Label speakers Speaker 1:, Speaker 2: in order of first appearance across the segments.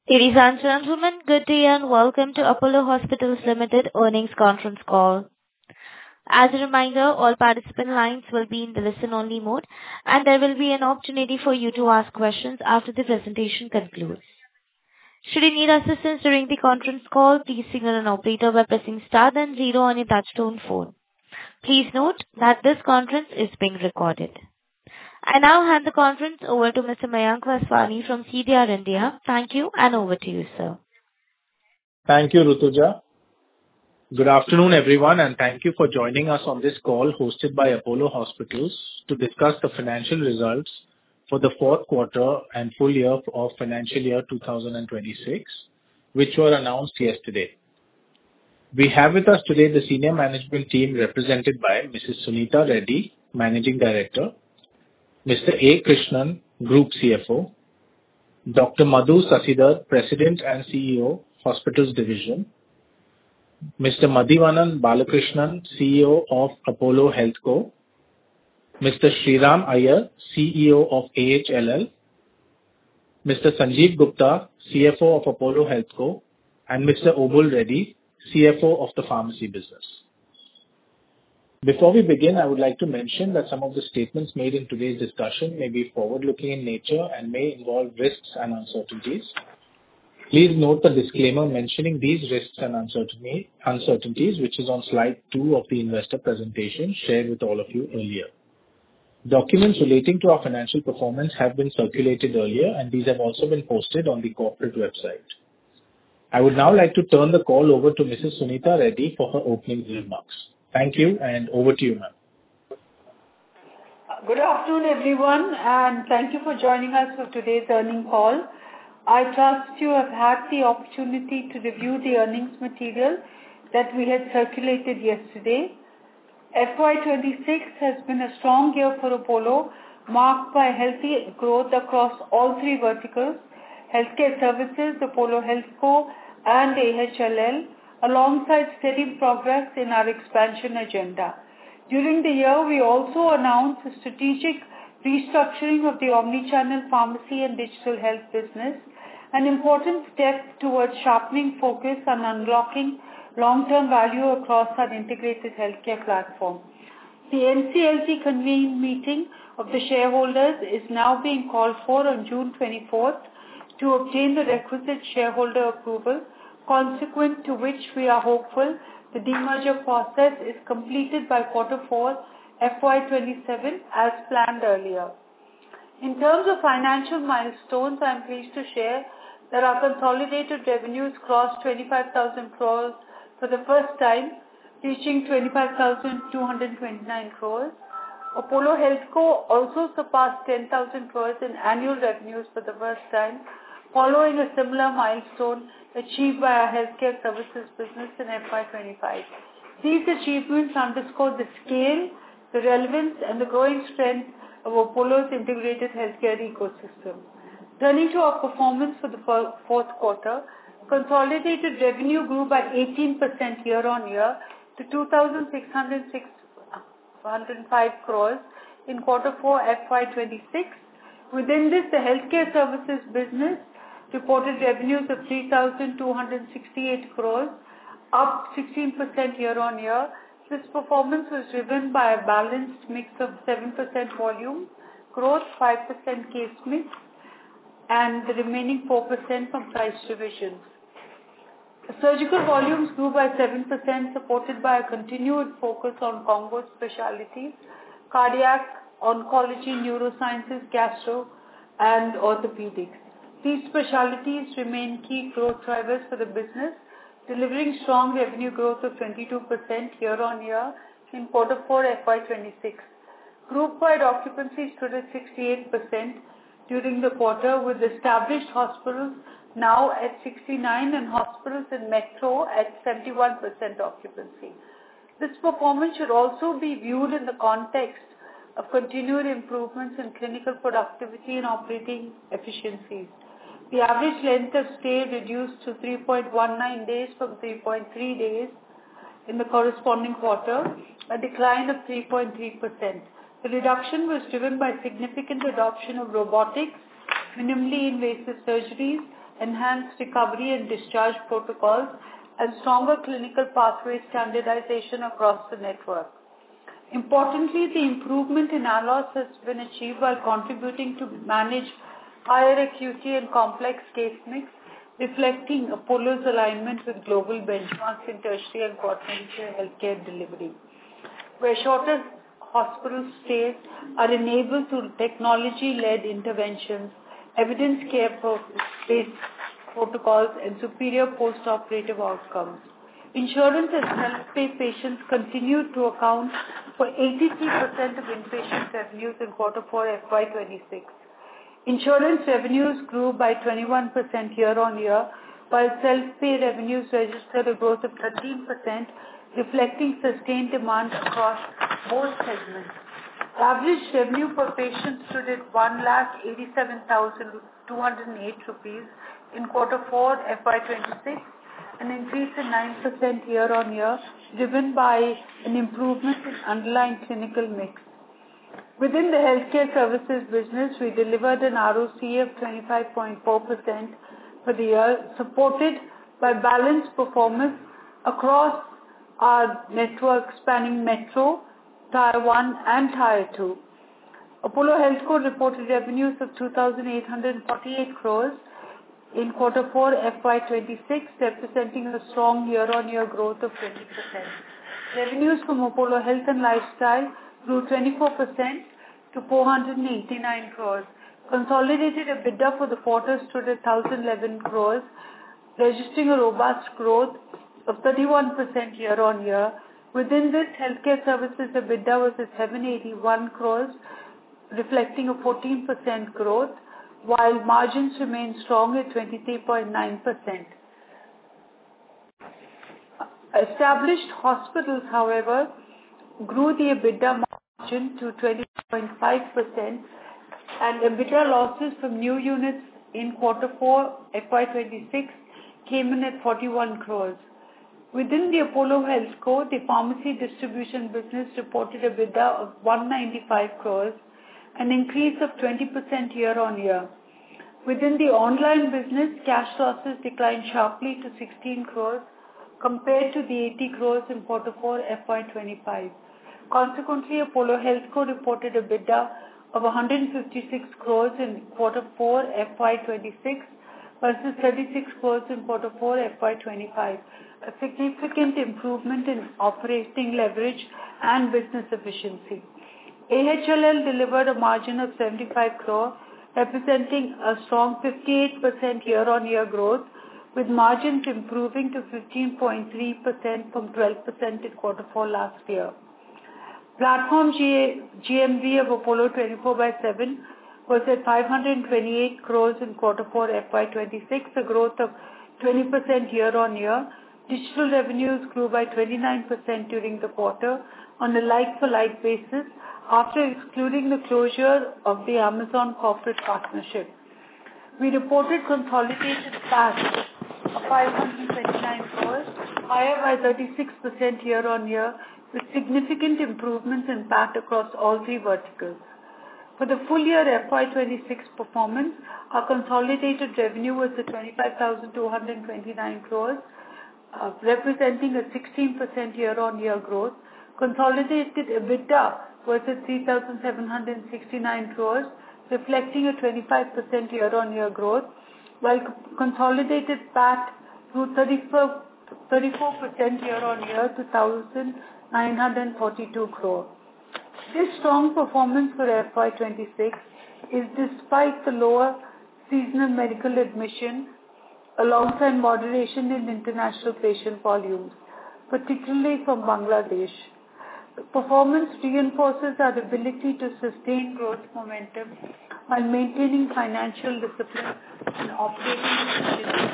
Speaker 1: Ladies and gentlemen, good day and welcome to Apollo Hospitals Limited earnings conference call. As a reminder, all participant lines will be in the listen-only mode, and there will be an opportunity for you to ask questions after the presentation concludes. Should you need assistance during the conference call, please signal an operator by pressing star then zero on your touchtone phone. Please note that this conference is being recorded. I now hand the conference over to Mr. Mayank Vaswani from CDR India. Thank you, and over to you, sir.
Speaker 2: Thank you, Rutuja. Good afternoon, everyone, and thank you for joining us on this call hosted by Apollo Hospitals to discuss the financial results for the fourth quarter and full year of financial year 2026, which were announced yesterday. We have with us today the senior management team represented by Mrs. Suneeta Reddy, Managing Director, Mr. A. Krishnan, Group CFO, Dr. Madhu Sasidhar, President and CEO, Hospitals Division, Mr. Madhivanan Balakrishnan, CEO of Apollo HealthCo, Mr. Sriram Iyer, CEO of AHLL, Mr. Sanjeev Gupta, CFO of Apollo HealthCo, and Mr. Obul Reddy, CFO of the pharmacy business. Before we begin, I would like to mention that some of the statements made in today's discussion may be forward-looking in nature and may involve risks and uncertainties. Please note the disclaimer mentioning these risks and uncertainties, which is on slide 2 of the investor presentation shared with all of you earlier. Documents relating to our financial performance have been circulated earlier, and these have also been posted on the corporate website. I would now like to turn the call over to Mrs. Suneeta Reddy for her opening remarks. Thank you, and over to you, ma'am.
Speaker 3: Good afternoon, everyone, and thank you for joining us for today's earnings call. I trust you have had the opportunity to review the earnings material that we had circulated yesterday. FY26 has been a strong year for Apollo, marked by healthy growth across all three verticals: healthcare services, Apollo HealthCo, and AHLL, alongside steady progress in our expansion agenda. During the year, we also announced a strategic restructuring of the omnichannel pharmacy and digital health business, an important step towards sharpening focus on unlocking long-term value across our integrated healthcare platform. The NCLT convened meeting of the shareholders is now being called for on June 24th to obtain the requisite shareholder approval, consequent to which we are hopeful the demerger process is completed by Q4 FY27 as planned earlier. In terms of financial milestones, I am pleased to share that our consolidated revenues crossed 25,000 crores for the first time, reaching 25,229 crores. Apollo HealthCo also surpassed 10,000 crores in annual revenues for the first time, following a similar milestone achieved by our healthcare services business in FY25. These achievements underscore the scale, the relevance, and the growing strength of Apollo's integrated healthcare ecosystem. Turning to our performance for the fourth quarter, consolidated revenue grew by 18% year-on-year to 2,605 crores in Q4 FY26. Within this, the healthcare services business reported revenues of 3,268 crores, up 16% year-on-year. This performance was driven by a balanced mix of 7% volume growth, 5% case mix, and the remaining 4% from price revisions. Surgical volumes grew by 7%, supported by a continued focus on combo specialties, cardiac, oncology, neurosciences, gastro, and orthopedics. These specialties remain key growth drivers for the business, delivering strong revenue growth of 22% year-on-year in Q4 FY26. Group-wide occupancy stood at 68% during the quarter, with established hospitals now at 69 and hospitals in metro at 71% occupancy. This performance should also be viewed in the context of continued improvements in clinical productivity and operating efficiencies. The average length of stay reduced to 3.19 days from 3.3 days in the corresponding quarter, a decline of 3.3%. The reduction was driven by significant adoption of robotics, minimally invasive surgeries, enhanced recovery and discharge protocols, and stronger clinical pathway standardization across the network. Importantly, the improvement in ALOS has been achieved while contributing to manage higher acuity and complex case mix, reflecting Apollo's alignment with global benchmarks in tertiary and quaternary care healthcare delivery, where shorter hospital stays are enabled through technology-led interventions, evidence care-based protocols, and superior post-operative outcomes. Insurance and self-pay patients continue to account for 83% of inpatient revenues in Q4 FY26. Insurance revenues grew by 21% year-on-year, while self-pay revenues registered a growth of 13%, reflecting sustained demand across both segments. Average revenue per patient stood at 1,87,208 rupees in Q4 FY26, an increase in 9% year-on-year, driven by an improvement in underlying clinical mix. Within the healthcare services business, we delivered an ROC of 25.4% for the year, supported by balanced performance across our network spanning Metro, Tier 1 and Tier 2. Apollo HealthCo reported revenues of 2,848 crores in Q4 FY26, representing a strong year-on-year growth of 20%. Revenues from Apollo Health and Lifestyle grew 24% to 489 crores. Consolidated EBITDA for the quarter stood at 1,011 crores, registering a robust growth of 31% year-on-year. Within this, healthcare services EBITDA was at 781 crores, reflecting a 14% growth, while margins remained strong at 23.9%. Established hospitals, however, grew the EBITDA margin to 20.5%, and EBITDA losses from new units in Q4 FY26 came in at 41 crores. Within the Apollo HealthCo, the pharmacy distribution business reported EBITDA of 195 crores, an increase of 20% year-on-year. Within the online business, cash losses declined sharply to 16 crores compared to the 80 crores in Q4 FY25. Consequently, Apollo HealthCo reported EBITDA of 156 crores in Q4 FY26 versus 36 crores in Q4 FY25, a significant improvement in operating leverage and business efficiency. AHLL delivered a margin of 75 crore, representing a strong 58% year-on-year growth, with margins improving to 15.3% from 12% in Q4 last year. Platform GMV of Apollo 24/7 was at 528 crores in Q4 FY26, a growth of 20% year-on-year. Digital revenues grew by 29% during the quarter on a like-for-like basis after excluding the closure of the Amazon corporate partnership. We reported consolidated PAT of 529 crores, higher by 36% year-on-year, with significant improvements in PAT across all three verticals. For the full year FY26 performance, our consolidated revenue was at 25,229 crores, representing a 16% year-on-year growth. Consolidated EBITDA was at 3,769 crores, reflecting a 25% year-on-year growth, while consolidated PAT grew 34% year-on-year to 1,942 crore. This strong performance for FY26 is despite the lower seasonal medical admission alongside moderation in international patient volumes, particularly from Bangladesh. The performance reinforces our ability to sustain growth momentum while maintaining financial discipline and operating efficiency.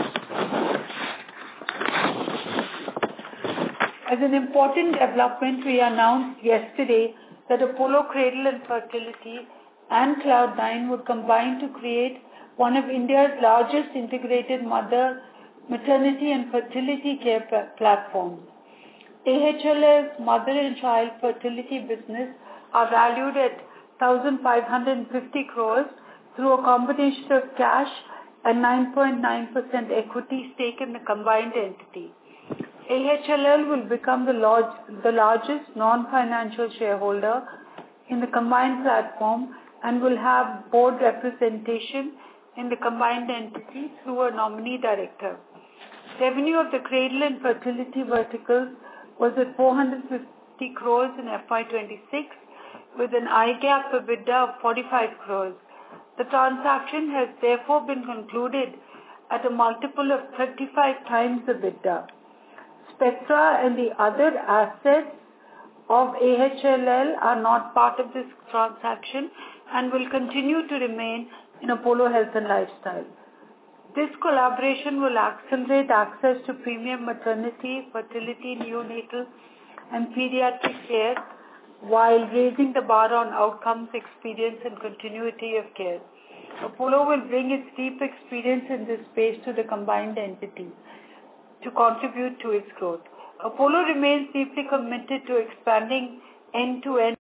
Speaker 3: As an important development, we announced yesterday that Apollo Cradle and Fertility and Cloud9 would combine to create one of India's largest integrated maternity and fertility care platforms. AHLL's mother and child fertility business are valued at 1,550 crores through a combination of cash and 9.9% equity stake in the combined entity. AHLL will become the largest non-financial shareholder in the combined platform and will have board representation in the combined entity through a nominee director. Revenue of the cradle and fertility verticals was at 450 crores in FY26 with an IGAP EBITDA of 45 crores. The transaction has therefore been concluded at a multiple of 35 times the EBITDA. Spectra and the other assets of AHLL are not part of this transaction and will continue to remain in Apollo Health and Lifestyle. This collaboration will accelerate access to premium maternity, fertility, neonatal and pediatric care while raising the bar on outcomes, experience and continuity of care. Apollo will bring its deep experience in this space to the combined entity to contribute to its growth. Apollo remains deeply committed to expanding end-to-end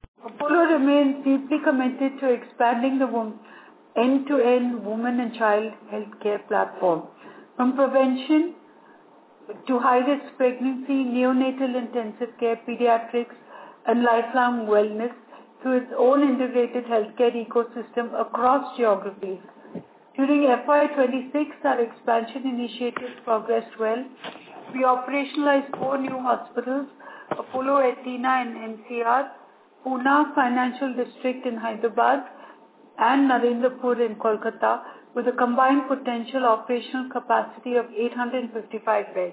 Speaker 3: the end-to-end women and child healthcare platform, from prevention to high-risk pregnancy, neonatal intensive care, pediatrics, and lifelong wellness through its own integrated healthcare ecosystem across geographies. During FY26, our expansion initiatives progressed well. We operationalized 4 new hospitals, Apollo Athena in NCR, Pune Financial District in Hyderabad, and Narendrapur in Kolkata, with a combined potential operational capacity of 855 beds,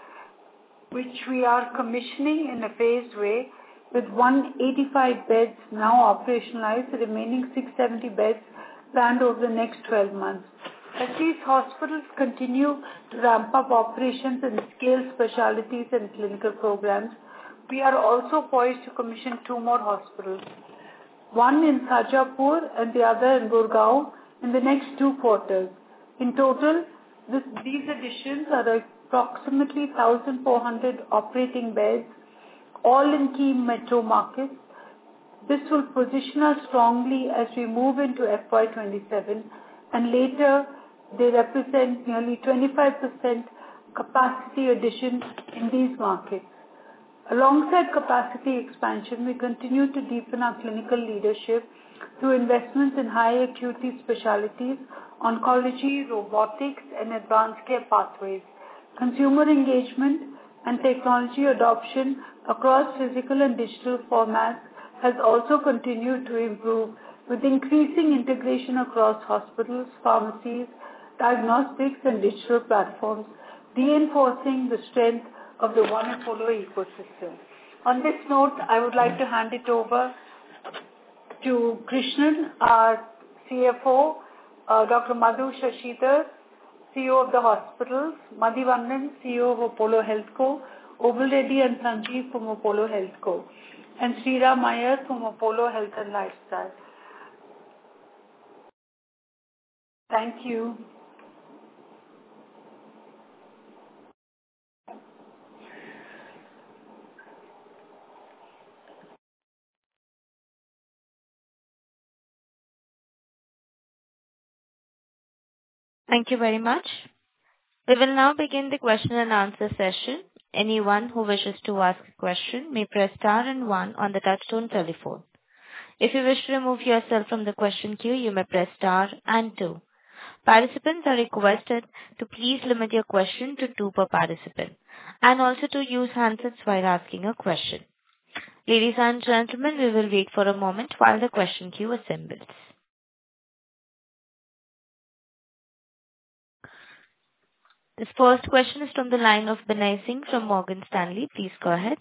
Speaker 3: which we are commissioning in a phased way, with 185 beds now operationalized, the remaining 670 beds planned over the next 12 months. As these hospitals continue to ramp up operations and scale specialties and clinical programs, we are also poised to commission 2 more hospitals, one in Sajapur and the other in Gurgaon, in the next 2 quarters. In total, these additions are approximately 1,400 operating beds, all in key metro markets. This will position us strongly as we move into FY27, and later they represent nearly 25% capacity addition in these markets. Alongside capacity expansion, we continue to deepen our clinical leadership through investments in high acuity specialties, oncology, robotics, and advanced care pathways. Consumer engagement and technology adoption across physical and digital formats has also continued to improve, with increasing integration across hospitals, pharmacies, diagnostics, and digital platforms, reinforcing the strength of the One Apollo ecosystem. On this note, I would like to hand it over to Krishnan, our CFO, Dr. Madhu Shashidhar, CEO of the hospitals, Madhivanan, CEO of Apollo HealthCo, Obul Reddy and Sanjeev from Apollo HealthCo, and Sriram Iyer from Apollo Health and Lifestyle. Thank you.
Speaker 1: Thank you very much. We will now begin the question and answer session. Anyone who wishes to ask a question may press star and 1 on the touchtone telephone. If you wish to remove yourself from the question queue, you may press star and 2. Participants are requested to please limit your question to 2 per participant, and also to use handsets while asking a question. Ladies and gentlemen, we will wait for a moment while the question queue assembles. This first question is from the line of Binay Singh from Morgan Stanley. Please go ahead.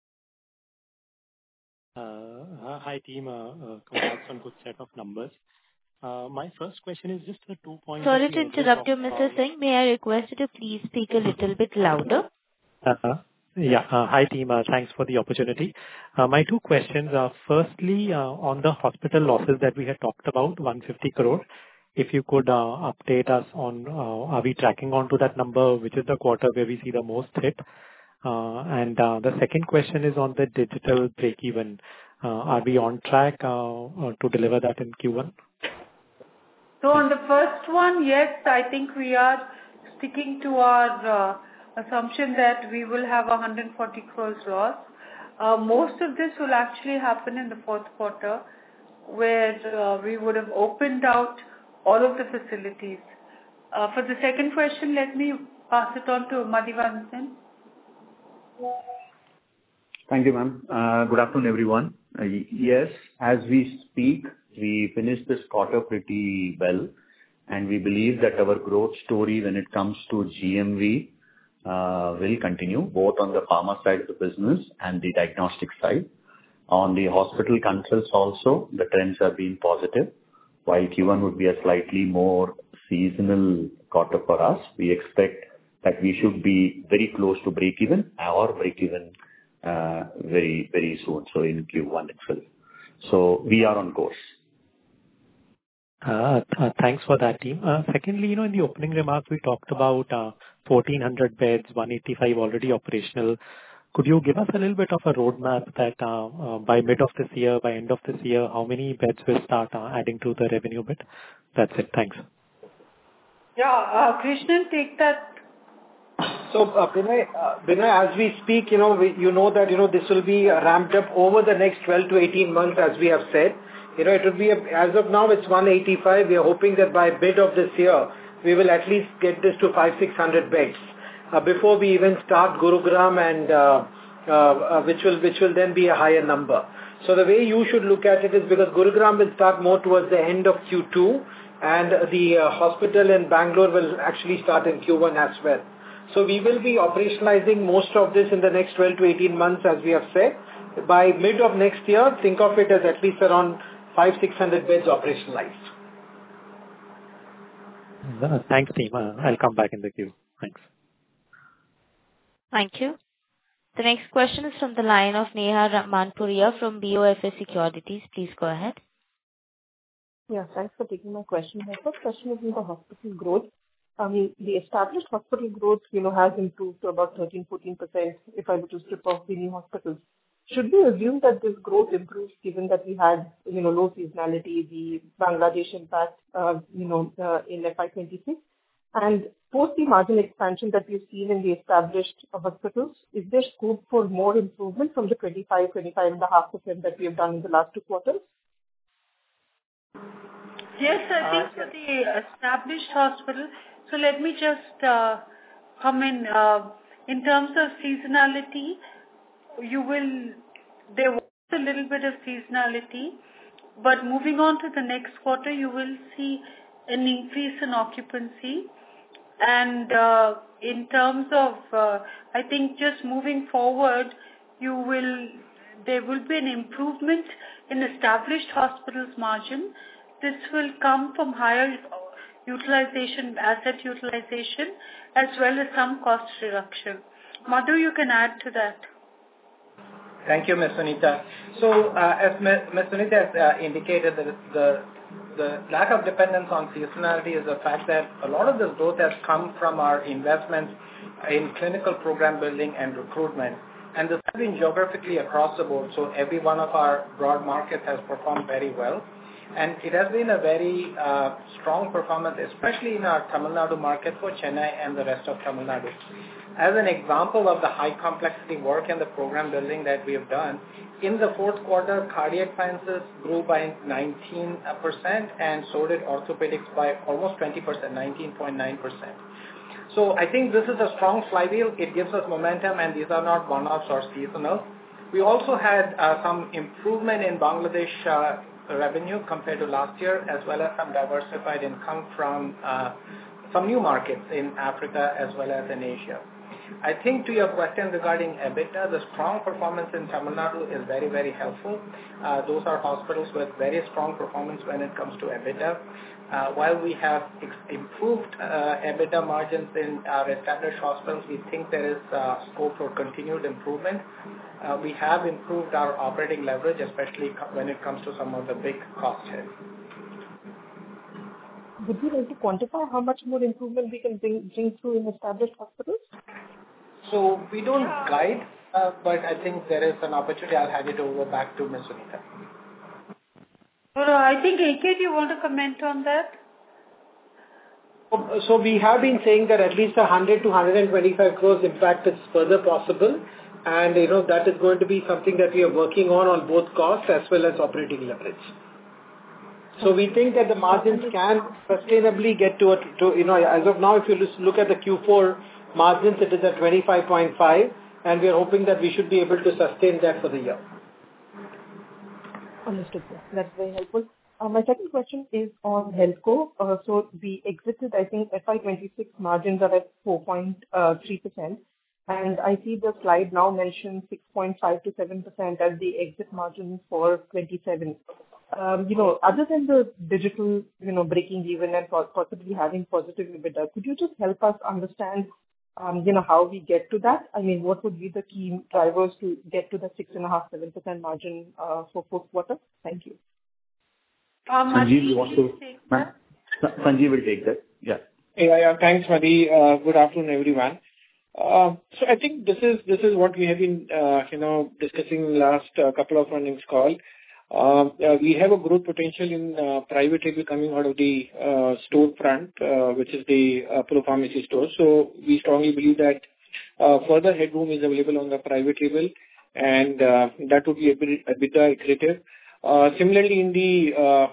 Speaker 4: Hi team, congrats on good set of numbers. My first question is just a 2 point.
Speaker 1: Sorry to interrupt you, Mr. Singh. May I request you to please speak a little bit louder?
Speaker 4: Hi team, thanks for the opportunity. My 2 questions are, firstly, on the hospital losses that we had talked about, 150 crore. If you could update us on, are we tracking on to that number, which is the quarter where we see the most hit? And the second question is on the digital break-even. Are we on track to deliver that in Q1?
Speaker 3: So on the first one, yes, I think we are sticking to our assumption that we will have 140 crores loss. Most of this will actually happen in the fourth quarter, where we would have opened out all of the facilities. For the second question, let me pass it on to Madhivanan.
Speaker 5: Thank you, ma'am. Good afternoon, everyone. Yes, as we speak, we finished this quarter pretty well, and we believe that our growth story when it comes to GMV will continue, both on the pharma side of the business and the diagnostic side. On the hospital consults also, the trends have been positive. While Q1 would be a slightly more seasonal quarter for us, we expect that we should be very close to break-even or break-even very, very soon, so in Q1 itself. So we are on course.
Speaker 4: Thanks for that, team. Secondly, in the opening remarks, we talked about 1,400 beds, 185 already operational. Could you give us a little bit of a roadmap that by mid of this year, by end of this year, how many beds will start adding to the revenue bit? That's it. Thanks.
Speaker 3: Yeah, Krishnan, take that.
Speaker 6: So, Binay, as we speak, you know that, this will be ramped up over the next 12 to 18 months, as we have said. It would be, as of now, it's 185. We are hoping that by mid of this year, we will at least get this to 500-600 beds before we even start Gurugram, and which will then be a higher number. So the way you should look at it is because Gurugram will start more towards the end of Q2, and the hospital in Bangalore will actually start in Q1 as well. So we will be operationalizing most of this in the next 12 to 18 months, as we have said. By mid of next year, think of it as at least around 500-600 beds operationalized.
Speaker 4: Thanks, team. I'll come back in the queue. Thanks.
Speaker 1: Thank you. The next question is from the line of Neha Manpuria from BofA Securities. Please go ahead.
Speaker 7: Yeah, thanks for taking my question. My first question is in the hospital growth. The established hospital growth, has improved to about 13-14% if I were to strip off the new hospitals. Should we assume that this growth improves given that we had, low seasonality, the Bangladesh impact, in FY26? And post the margin expansion that we've seen in the established hospitals, is there scope for more improvement from the 25.5% that we have done in the last 2 quarters?
Speaker 3: Yes, I think for the established hospital, so let me just come in terms of seasonality, there was a little bit of seasonality, but moving on to the next quarter, you will see an increase in occupancy. And in terms of, I think just moving forward, there will be an improvement in established hospitals margin. This will come from higher asset utilization, as well as some cost reduction. Madhu, you can add to that.
Speaker 8: Thank you, Ms. Sunita. So, as Ms. Sunita has indicated, the lack of dependence on seasonality is the fact that a lot of this growth has come from our investments in clinical program building and recruitment. And this has been geographically across the board, so every one of our broad markets has performed very well. And it has been a very strong performance, especially in our Tamil Nadu market for Chennai and the rest of Tamil Nadu. As an example of the high complexity work and the program building that we have done, in the fourth quarter, cardiac sciences grew by 19%, and so did orthopedics by almost 20%, 19.9%. So I think this is a strong flywheel. It gives us momentum, and these are not one-offs or seasonal. We also had some improvement in Bangladesh revenue compared to last year, as well as some diversified income from some new markets in Africa as well as in Asia. I think to your question regarding EBITDA, the strong performance in Tamil Nadu is very, very helpful. Those are hospitals with very strong performance when it comes to EBITDA. While we have improved EBITDA margins in our established hospitals, we think there is scope for continued improvement. We have improved our operating leverage, especially when it comes to some of the big cost hits.
Speaker 7: Would you like to quantify how much more improvement we can bring through in established hospitals?
Speaker 8: So we don't guide, but I think there is an opportunity. I'll hand it over back to Ms. Sunita.
Speaker 3: I think, AK, do you want to comment on that?
Speaker 6: So we have been saying that at least 100 to 125 crores impact is further possible, and that is going to be something that we are working on both costs as well as operating leverage. So we think that the margins can sustainably get to as of now, if you look at the Q4 margins, it is at 25.5, and we are hoping that we should be able to sustain that for the year.
Speaker 7: Understood, sir. That's very helpful. My second question is on HealthCo. So we exited, I think, FY26 margins are at 4.3%. And I see the slide now mentions 6.5 to 7% as the exit margin for 27. Other than the digital, breaking even and possibly having positive EBITDA, could you just help us understand, how we get to that? I mean, what would be the key drivers to get to the 6.5-7% margin for fourth quarter? Thank you.
Speaker 5: Sanjeev, you want to? Sanjeev will take that. Yeah.
Speaker 9: Yeah. Thanks, Madhi. Good afternoon, everyone. So I think this is what we have been, discussing in the last couple of earnings call. We have a growth potential in private label coming out of the store front, which is the Apollo Pharmacy store. So we strongly believe that further headroom is available on the private label, and that would be a bit accretive. Similarly, in the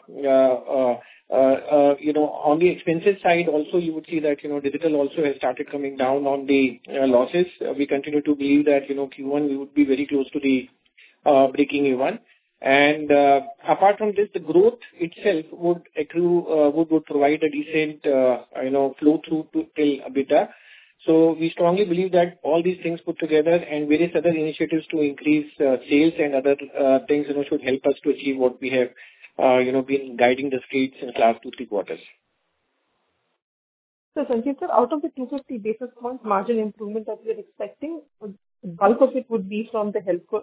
Speaker 9: on the expenses side, also you would see that digital also has started coming down on the losses. We continue to believe that Q1 we would be very close to the breaking even. And apart from this, the growth itself would accrue, would provide a decent, flow through to till EBITDA. So we strongly believe that all these things put together and various other initiatives to increase sales and other things, should help us to achieve what we have, been guiding the streets in the last 2-3 quarters.
Speaker 7: So Sanjeev sir, out of the 250 basis points margin improvement that we are expecting, bulk of it would be from the HealthCo,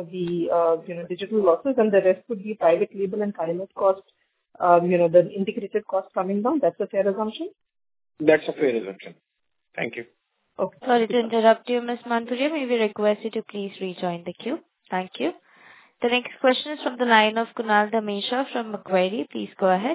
Speaker 7: digital losses, and the rest would be private label and Kailash cost, the integrated cost coming down. That's a fair assumption?
Speaker 9: That's a fair assumption. Thank you.
Speaker 7: Okay.
Speaker 1: Sorry to interrupt you, Ms. Manpuria. May we request you to please rejoin the queue? Thank you. The next question is from the line of Kunal Dhamesha from Macquarie. Please go ahead.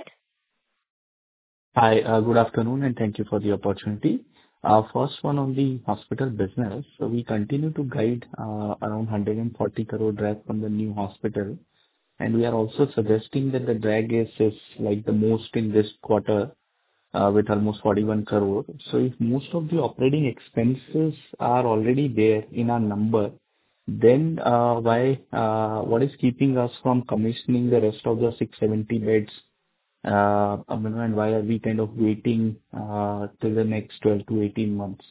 Speaker 10: Hi, good afternoon, and thank you for the opportunity. First one on the hospital business. So we continue to guide around 140 crore drag from the new hospital, and we are also suggesting that the drag is like the most in this quarter, with almost 41 crore. So if most of the operating expenses are already there in our number, then what is keeping us from commissioning the rest of the 670 beds? And why are we kind of waiting till the next 12 to 18 months?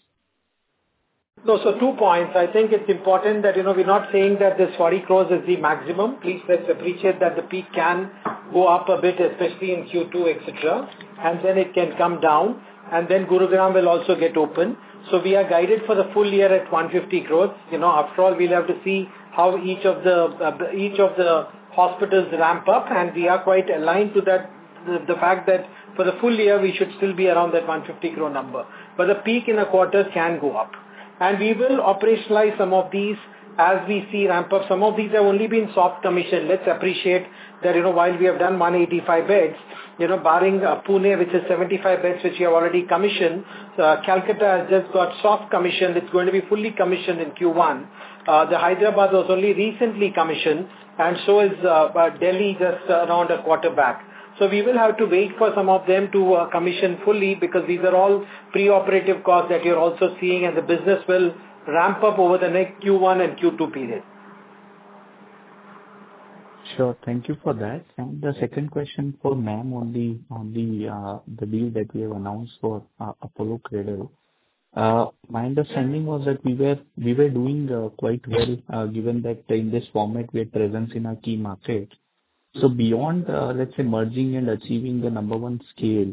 Speaker 6: No, so 2 points. I think it's important that, we're not saying that this 40 crores is the maximum. Please let's appreciate that the peak can go up a bit, especially in Q2, etc. And then it can come down. And then Gurugram will also get open. So we are guided for the full year at 150 crores. After all, we'll have to see how each of the hospitals ramp up. And we are quite aligned to that, the fact that for the full year, we should still be around that 150 crore number. But the peak in a quarter can go up. And we will operationalize some of these as we see ramp up. Some of these have only been soft commission. Let's appreciate that, while we have done 185 beds, barring Pune, which is 75 beds, which we have already commissioned, Calcutta has just got soft commission. It's going to be fully commissioned in Q1. The Hyderabad was only recently commissioned, and so is Delhi just around a quarter back. So we will have to wait for some of them to commission fully, because these are all pre-operative costs that you're also seeing, and the business will ramp up over the next Q1 and Q2 period.
Speaker 10: Sure, thank you for that. And the second question for ma'am on the deal that we have announced for Apollo Cradle. My understanding was that we were doing quite well, given that in this format we had presence in our key market. So beyond, let's say, merging and achieving the number one scale,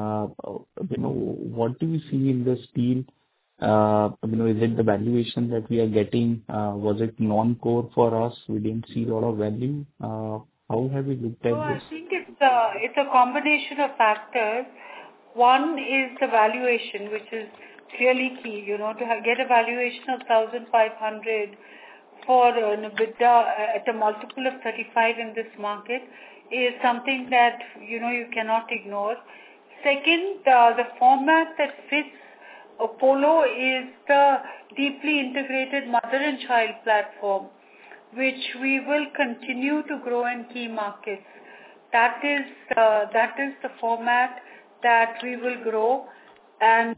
Speaker 10: what do you see in this deal? Is it the valuation that we are getting? Was it non-core for us? We didn't see a lot of value. How have we looked at this?
Speaker 3: I think it's a combination of factors. One is the valuation, which is clearly key. To get a valuation of 1,500 for an EBITDA at a multiple of 35 in this market is something that, you cannot ignore. second, the format that fits Apollo is the deeply integrated mother and child platform, which we will continue to grow in key markets. That is the format that we will grow. And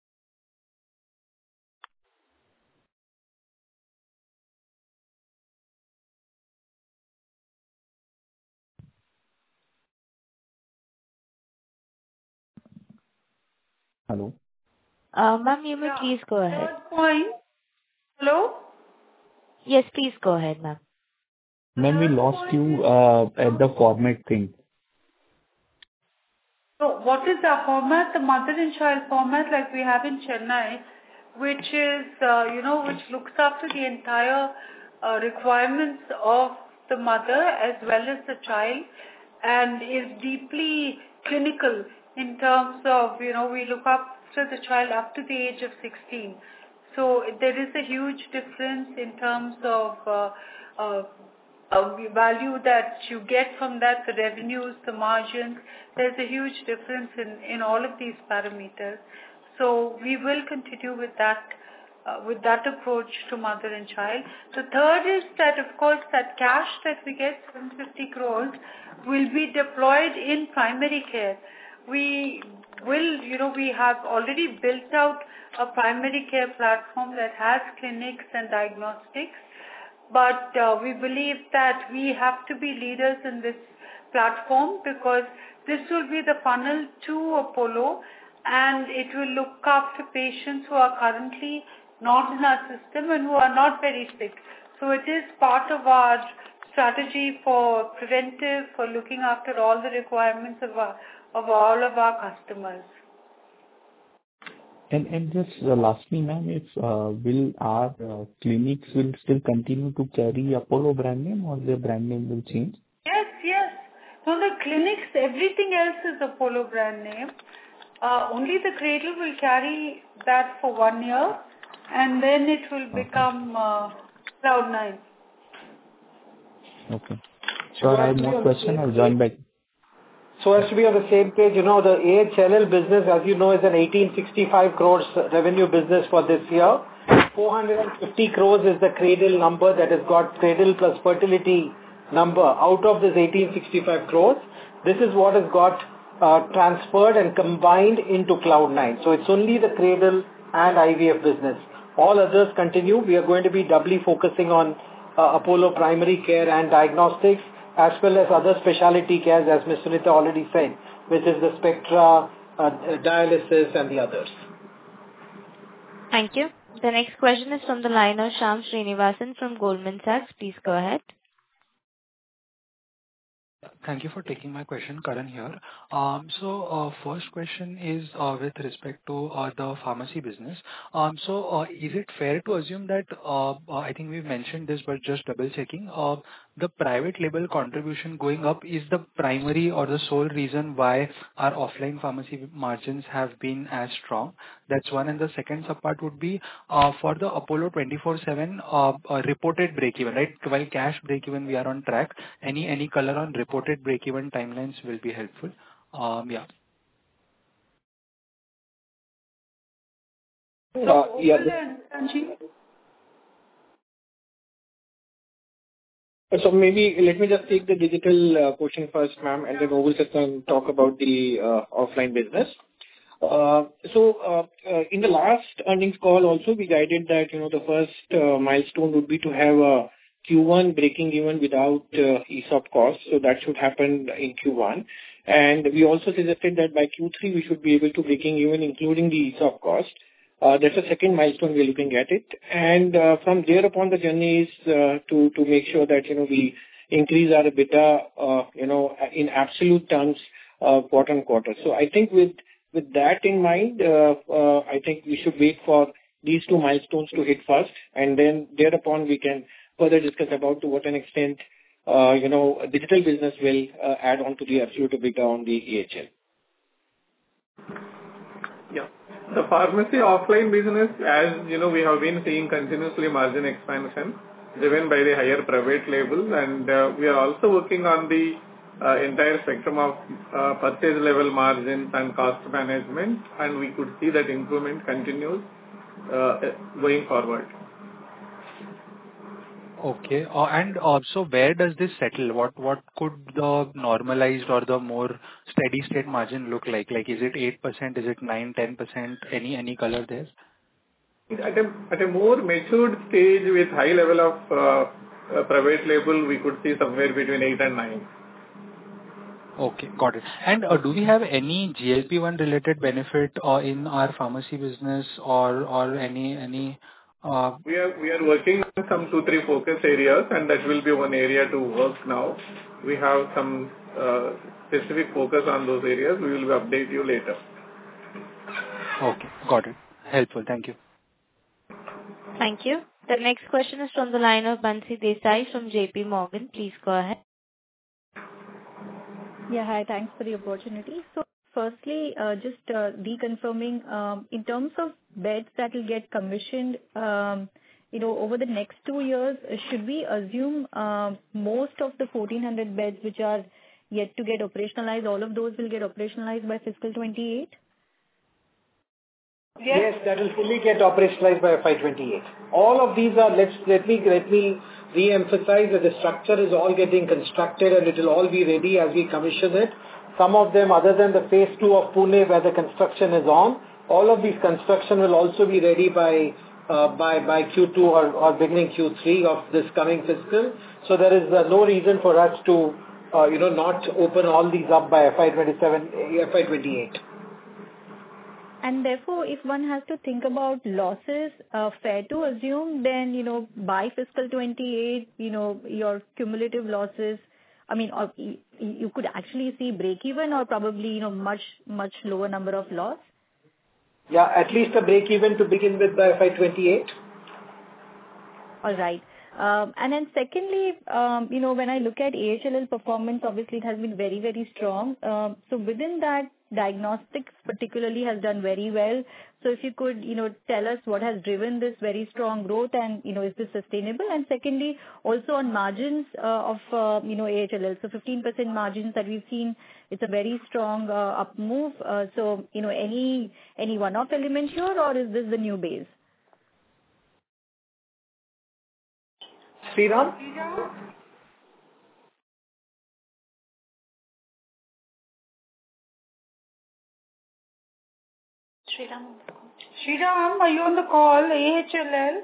Speaker 10: Hello.
Speaker 1: Ma'am, you may please go ahead.
Speaker 3: third point. Hello?
Speaker 1: Yes, please go ahead, ma'am.
Speaker 10: Ma'am, we lost you at the format thing.
Speaker 3: So what is the format? The mother and child format like we have in Chennai, which is, which looks after the entire requirements of the mother as well as the child, and is deeply clinical in terms of, we look after the child up to the age of 16. So there is a huge difference in terms of value that you get from that, the revenues, the margins. There's a huge difference in all of these parameters. So we will continue with that approach to mother and child. The third is that, of course, that cash that we get, 750 crores, will be deployed in primary care. We have already built out a primary care platform that has clinics and diagnostics. But we believe that we have to be leaders in this platform, because this will be the funnel to Apollo, and it will look after patients who are currently not in our system and who are not very sick. So it is part of our strategy for preventive, for looking after all the requirements of all of our customers.
Speaker 10: And just lastly, ma'am, if will our clinics will still continue to carry Apollo brand name, or their brand name will change?
Speaker 3: Yes. So the clinics, everything else is Apollo brand name. Only the Cradle will carry that for 1 year, and then it will become Cloud9.
Speaker 10: Okay. So I have more question. I'll join back.
Speaker 6: So as to be on the same page, the AHLL business, as you know, is an 1865 crores revenue business for this year. 450 crores is the Cradle number that has got Cradle plus fertility number out of this 1865 crores. This is what has got transferred and combined into Cloud9. So it's only the Cradle and IVF business. All others continue. We are going to be doubly focusing on Apollo primary care and diagnostics, as well as other specialty cares, as Ms. Sunita already said, which is the Spectra, dialysis and the others.
Speaker 1: Thank you. The next question is from the line of Shyam Srinivasan from Goldman Sachs. Please go ahead.
Speaker 11: Thank you for taking my question, Karan here. First question is with respect to the pharmacy business. Is it fair to assume that, I think we've mentioned this, but just double checking, the private label contribution going up is the primary or the sole reason why our offline pharmacy margins have been as strong? That's one. And the second subpart would be for the Apollo 24/7 reported break-even, right? While cash break-even, we are on track. Any color on reported break-even timelines will be helpful. Yeah.
Speaker 9: So maybe let me just take the digital question first, ma'am, and then Obul can talk about the offline business. In the last earnings call also, we guided that, the first milestone would be to have a Q1 breaking even without ESOP costs. So that should happen in Q1. And we also suggested that by Q3, we should be able to breaking even, including the ESOP cost. That's the second milestone we're looking at it. And from there upon, the journey is to make sure that, we increase our EBITDA, in absolute terms, quarter on quarter. So I think with that in mind, I think we should wait for these two milestones to hit first, and then thereupon we can further discuss about to what an extent, digital business will add on to the absolute EBITDA on the AHL.
Speaker 12: Yeah. The pharmacy offline business, as you know, we have been seeing continuously margin expansion driven by the higher private label, and we are also working on the entire spectrum of purchase level margins and cost management, and we could see that improvement continues going forward.
Speaker 11: Okay. And so where does this settle? What could the normalized or the more steady state margin look like? Like, is it 8%? Is it 9, 10%? Any color there?
Speaker 12: At a more matured stage with high level of private label, we could see somewhere between 8 and 9.
Speaker 11: Okay, got it. And do we have any GLP-1 related benefit in our pharmacy business or any?
Speaker 12: We are working on some 2-3 focus areas, and that will be one area to work now. We have some specific focus on those areas. We will update you later.
Speaker 11: Okay, got it. Helpful. Thank you.
Speaker 1: Thank you. The next question is from the line of Bansi Desai from JP Morgan. Please go ahead.
Speaker 13: Yeah, hi. Thanks for the opportunity. So firstly, just reconfirming, in terms of beds that will get commissioned, over the next 2 years, should we assume most of the 1,400 beds which are yet to get operationalized, all of those will get operationalized by fiscal 28?
Speaker 6: Yes, that will fully get operationalized by FY28. All of these are, let me re-emphasize that the structure is all getting constructed and it will all be ready as we commission it. Some of them, other than the phase 2 of Pune where the construction is on, all of these construction will also be ready by Q2 or beginning Q3 of this coming fiscal. So there is no reason for us to, not open all these up by FY28.
Speaker 13: And therefore, if one has to think about losses, fair to assume then, by fiscal 28, your cumulative losses, or you could actually see break even or probably, much lower number of loss?
Speaker 6: Yeah, at least a break even to begin with by FY28.
Speaker 13: All right. And then secondly, when I look at AHLL performance, obviously it has been very, very strong. So within that, diagnostics particularly has done very well. So if you could, tell us what has driven this very strong growth and, is this sustainable? And secondly, also on margins of, AHLL. So 15% margins that we've seen, it's a very strong up move. So, any one-off element here or is this the new base?
Speaker 6: Sriram?
Speaker 3: Sriram, are you on the call? AHLL?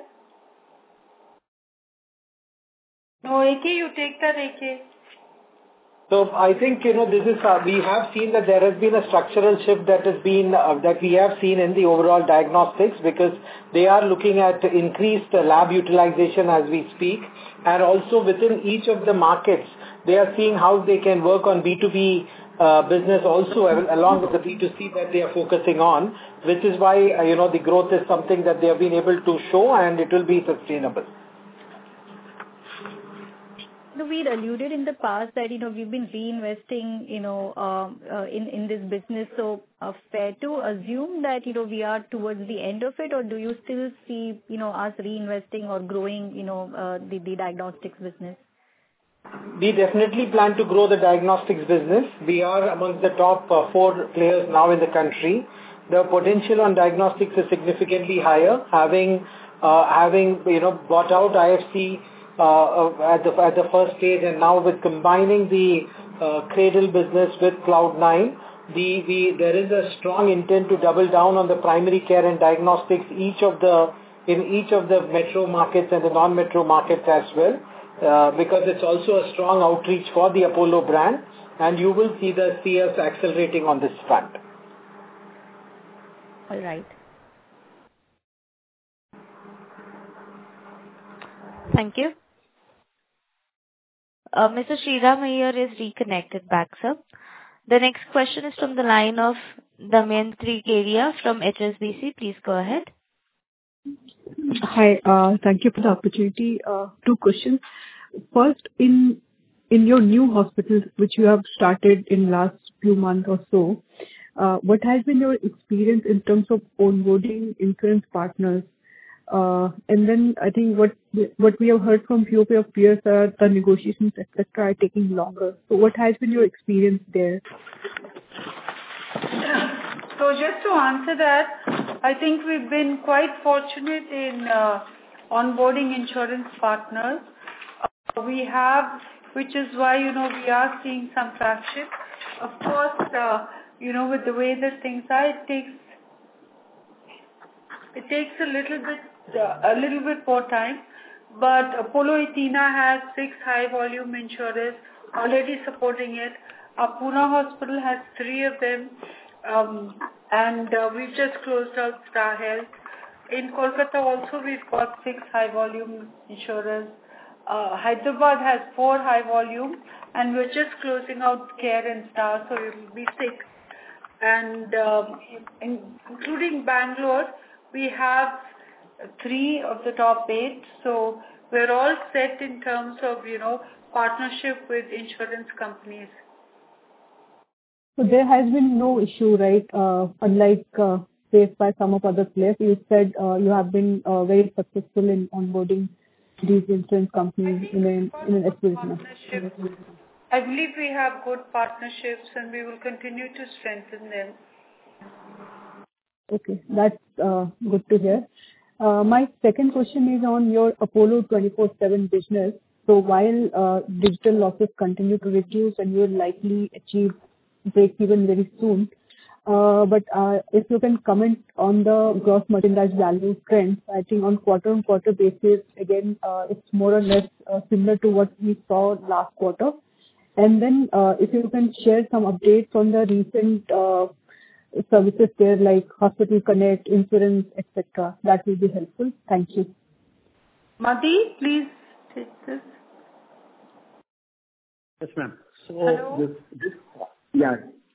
Speaker 3: No, AK, you take that, AK.
Speaker 6: So I think, this is, we have seen that there has been a structural shift that we have seen in the overall diagnostics because they are looking at increased lab utilization as we speak. And also within each of the markets, they are seeing how they can work on B2B business also along with the B2C that they are focusing on, which is why, the growth is something that they have been able to show and it will be sustainable.
Speaker 13: We alluded in the past that, we've been reinvesting, in this business. So fair to assume that, we are towards the end of it or do you still see, us reinvesting or growing, the diagnostics business?
Speaker 6: We definitely plan to grow the diagnostics business. We are amongst the top 4 players now in the country. The potential on diagnostics is significantly higher. Having bought out IFC at the first stage and now with combining the Cradle business with Cloud9, there is a strong intent to double down on the primary care and diagnostics in each of the metro markets and the non-metro markets as well. Because it's also a strong outreach for the Apollo brand and you will see us accelerating on this front.
Speaker 13: All right.
Speaker 1: Thank you. Mr. Sriram Iyer is reconnected back, sir. The next question is from the line of Damayanti Kedia from HSBC. Please go ahead.
Speaker 14: Hi, thank you for the opportunity. 2 questions. First, in your new hospitals, which you have started in last few months or so, what has been your experience in terms of onboarding insurance partners? And then I think what we have heard from few of your peers are the negotiations, etc., are taking longer. So what has been your experience there?
Speaker 3: So just to answer that, I think we've been quite fortunate in onboarding insurance partners. We have, which is why, we are seeing some traction. Of course, with the way that things are, it takes a little bit more time. But Apollo Athena has 6 high volume insurers already supporting it. Our Pune hospital has 3 of them. And we've just closed out Star Health. In Kolkata also we've got 6 high volume insurers. Hyderabad has 4 high volume, and we're just closing out Care and Star, so it will be 6. And including Bangalore, we have 3 of the top 8. So we're all set in terms of partnership with insurance companies.
Speaker 14: So there has been no issue, right? Unlike faced by some of other players, you said you have been very successful in onboarding these insurance companies in an acquisition.
Speaker 3: I believe we have good partnerships, and we will continue to strengthen them.
Speaker 14: Okay, that's good to hear. My second question is on your Apollo 24/7 business. So while digital losses continue to reduce and you will likely achieve break even very soon, but if you can comment on the gross merchandise value trends, I think on quarter-on-quarter basis, again, it's more or less similar to what we saw last quarter. And then if you can share some updates on the recent services there, like Hospital Connect, insurance, etc., that will be helpful. Thank you.
Speaker 3: Madhi, please take this.
Speaker 5: Yes, ma'am. So
Speaker 3: hello?
Speaker 5: Yeah.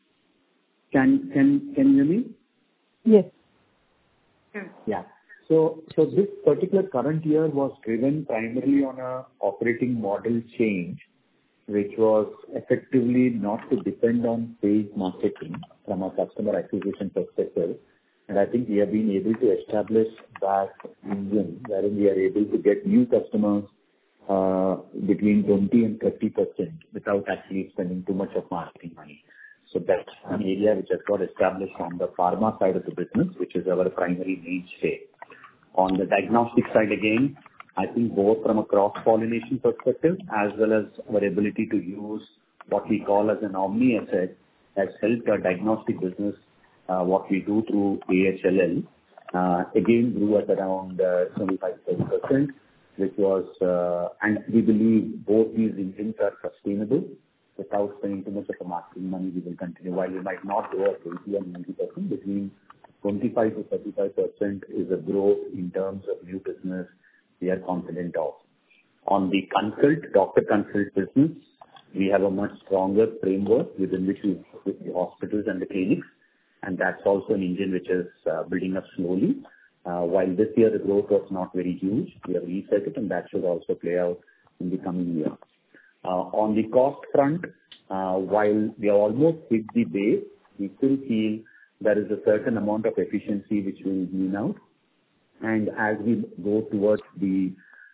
Speaker 5: Can you hear me?
Speaker 14: Yes.
Speaker 5: Yeah. So this particular current year was driven primarily on a operating model change, which was effectively not to depend on paid marketing from a customer acquisition perspective. And I think we have been able to establish that engine wherein we are able to get new customers between 20 and 30% without actually spending too much of marketing money. So that's an area which has got established on the pharma side of the business, which is our primary mainstay. On the diagnostic side again, I think both from a cross-pollination perspective as well as our ability to use what we call as an omni asset has helped our diagnostic business, what we do through AHLL, again grew at around 25%, which was, and we believe both these engines are sustainable. Without spending too much of the marketing money, we will continue. While we might not grow at 80 and 90%, between 25 to 35% is a growth in terms of new business we are confident of. On the doctor consult business, we have a much stronger framework within which we work with the hospitals and the clinics, and that's also an engine which is building up slowly. While this year the growth was not very huge, we have reset it, and that should also play out in the coming year. On the cost front, while we are almost hit the base, we still feel there is a certain amount of efficiency which will glean out. And as we go towards the,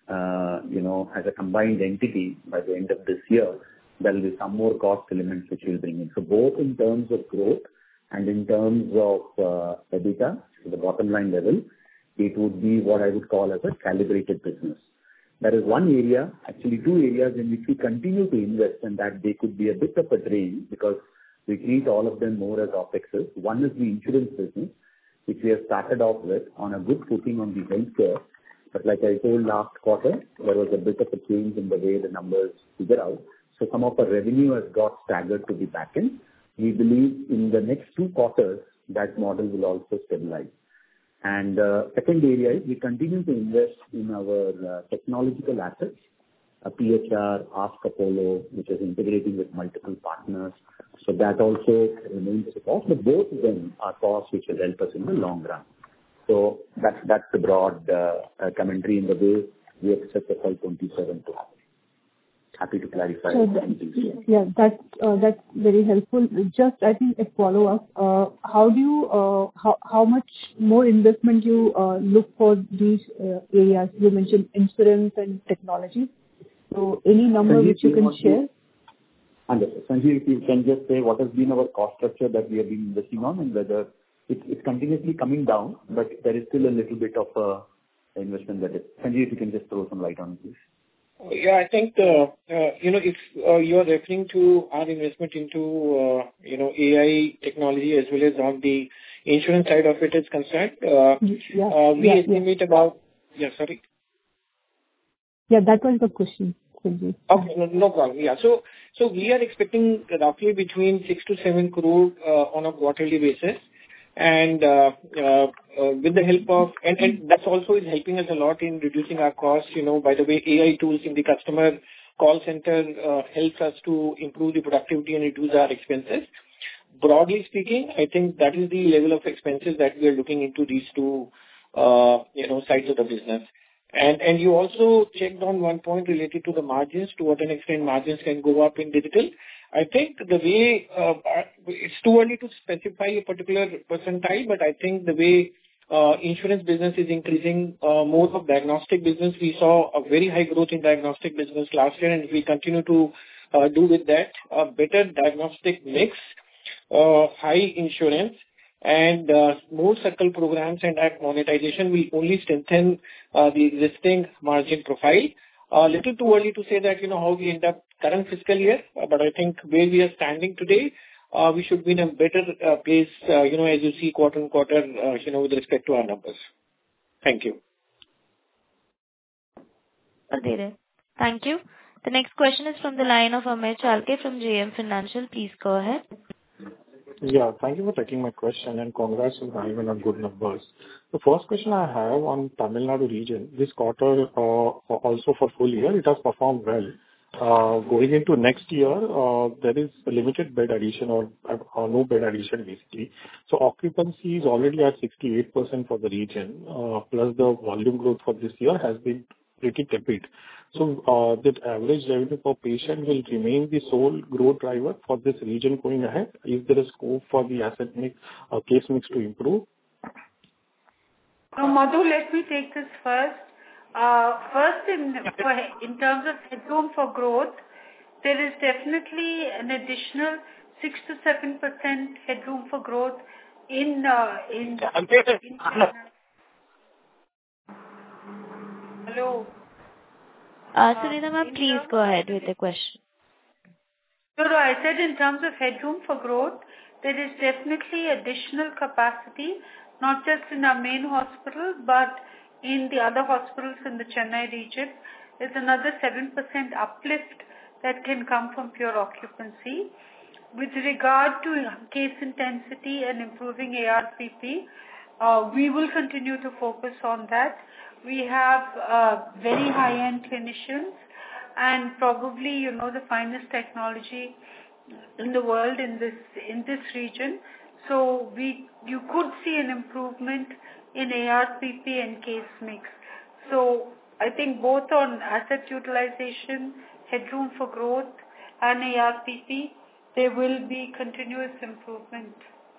Speaker 5: as a combined entity by the end of this year, there will be some more cost elements which will bring in. So both in terms of growth and in terms of EBITDA, so the bottom line level, it would be what I would call as a calibrated business. There is one area, actually 2 areas in which we continue to invest, and that they could be a bit of a drain because we treat all of them more as OpExes. One is the insurance business, which we have started off with on a good footing on the healthcare. But like I told last quarter, there was a bit of a change in the way the numbers figure out. So some of our revenue has got staggered to the back end. We believe in the next 2 quarters, that model will also stabilize. And second area is we continue to invest in our technological assets, PHR, Ask Apollo, which is integrating with multiple partners. So that also remains a cost, but both of them are costs which will help us in the long run. So that's the broad commentary in the way we expect FY 27 to happen. happy to clarify
Speaker 14: So
Speaker 5: anything here.
Speaker 14: yeah, that's very helpful. Just, I think, a follow-up. How do you, how much more investment you look for these areas? You mentioned insurance and technology. So any number
Speaker 5: Sanjeev,
Speaker 14: which you can share?
Speaker 5: Understood. Sanjeev, if you can just say what has been our cost structure that we have been investing on and whether it's continuously coming down, but there is still a little bit of investment that is. Sanjeev, if you can just throw some light on this.
Speaker 9: Yeah, I think, if you're referring to our investment into, AI technology as well as on the insurance side of it is concerned, we estimate about... Yeah, sorry.
Speaker 14: Yeah, that was the question, Sanjeev.
Speaker 9: Okay, no problem. Yeah. So we are expecting roughly between 6 to 7 crore on a quarterly basis. And with the help of, and that's also is helping us a lot in reducing our costs. By the way, AI tools in the customer call center helps us to improve the productivity and reduce our expenses. Broadly speaking, I think that is the level of expenses that we are looking into these two, sides of the business. And you also checked on one point related to the margins, to what an extent margins can go up in digital. I think the way, it's too early to specify a particular percentile, but I think the way insurance business is increasing, more of diagnostic business, we saw a very high growth in diagnostic business last year, and we continue to do with that a better diagnostic mix, high insurance, and more circle programs and app monetization will only strengthen the existing margin profile. A little too early to say that, how we end up current fiscal year, but I think where we are standing today, we should be in a better place, as you see quarter on quarter, with respect to our numbers. Thank you.
Speaker 1: Okay. Thank you. The next question is from the line of Amey Chalke from JM Financial. Please go ahead.
Speaker 15: Yeah, thank you for taking my question and congrats on having a good numbers. The first question I have on Tamil Nadu region, this quarter, also for full year, it has performed well. Going into next year, there is a limited bed addition or no bed addition basically. So occupancy is already at 68% for the region, plus the volume growth for this year has been pretty tepid. So that average revenue per patient will remain the sole growth driver for this region going ahead. Is there a scope for the asset mix, case mix to improve?
Speaker 3: Madhu, let me take this first. In terms of headroom for growth, there is definitely an additional 6 to 7% headroom for growth in Hello.
Speaker 1: Sunita ma'am, please go ahead with the question.
Speaker 3: No, I said in terms of headroom for growth, there is definitely additional capacity, not just in our main hospital, but in the other hospitals in the Chennai region. There's another 7% uplift that can come from pure occupancy. With regard to case intensity and improving ARPP, we will continue to focus on that. We have very high-end clinicians and probably, the finest technology in the world in this region. So you could see an improvement in ARPP and case mix. So I think both on asset utilization, headroom for growth, and ARPP, there will be continuous improvement.